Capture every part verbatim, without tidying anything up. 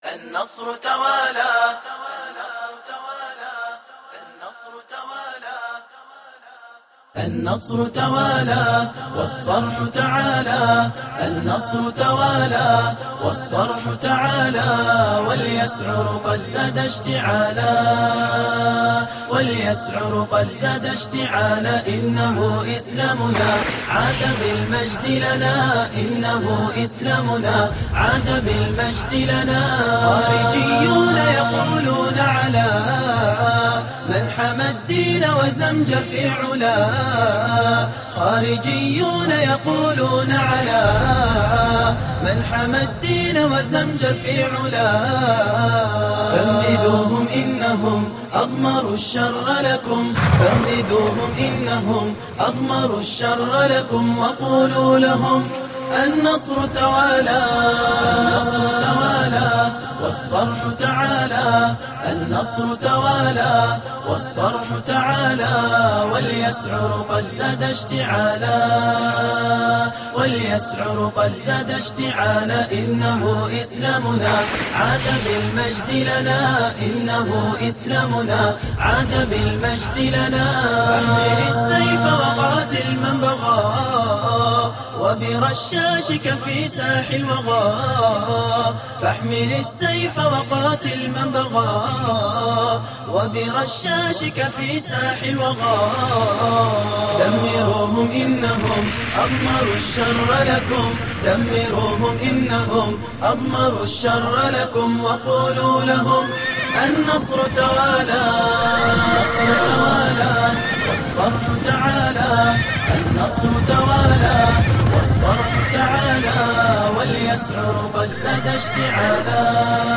النصر توالى النصر توالى النصر توالى والصرح تعالى النصر توالى والصرح تعالى واليسعر قد زاد اشتعالا واليسعر قد زاد اشتعالا إنه إسلامنا عاد بالمجد لنا إنه إسلامنا عاد بالمجد لنا خارجيون يقولون على من حمى الدين وزمجر في علا خارجيون يقولون على من حمى الدين وزمجر في علا فانبذوهم إنهم أضمروا الشر لكم فانبذوهم إنهم أضمروا الشر لكم وقولوا لهم النصر توالى النصر توالى والصرح تعالى النصر توالى والصرح تعالى واليسعر قد زاد اشتعالا واليسعر قد زاد اشتعالا إنه إسلامنا عاد بالمجد لنا إنه إسلامنا عاد بالمجد لنا فاحمل السيف وقاتل من بغى وبرشاشك في ساح الوغى فاحمل السيف وقاتل من بغى وبرشاشك في ساح الوغى دمروهم إنهم أضمروا الشر لكم دمروهم إنهم أضمروا الشر لكم وقولوا لهم النصر توالى النصر توالى والصرح تعالى النصر توالى والصرح تعالى واليسعر قد زاد اشتعالا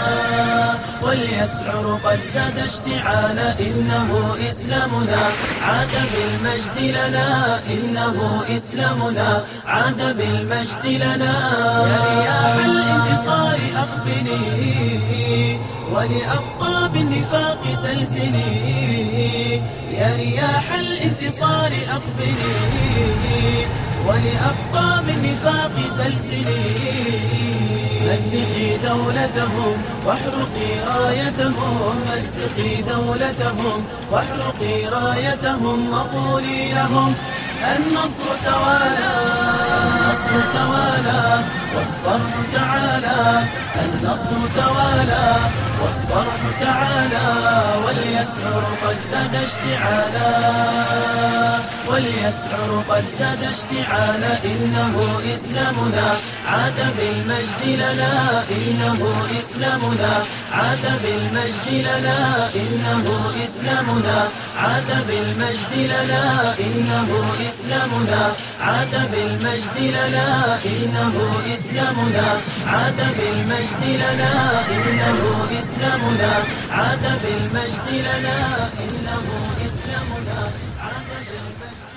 واليسعر قد زاد اشتعالا إنه إسلامنا عاد بالمجد لنا إنه إسلامنا عاد بالمجد لنا يا رياح الانتصار أقبلي ولأقطاب النفاق سلسلي يا رياح الانتصار أقبلي ولأقطاب النفاق سلسلي مزقي دولتهم واحرقي رايتهم مزقي دولتهم واحرقي رايتهم وقولي لهم النصر توالى النصر توالى والصرح تعالى النصر توالى والصرح تعالى واليسعر قد زاد اشتعالا واليسعر قد زاد اشتعالا إنه إسلامنا عاد بالمجد لنا إنه إسلامنا عاد بالمجد لنا إنه إسلامنا عاد بالمجد لنا إنه إسلامنا عاد بالمجد لنا إنه إسلامنا عاد بالمجد لنا إنه إسلامنا عاد بالمجد لنا إنه إسلامنا عاد بالمجد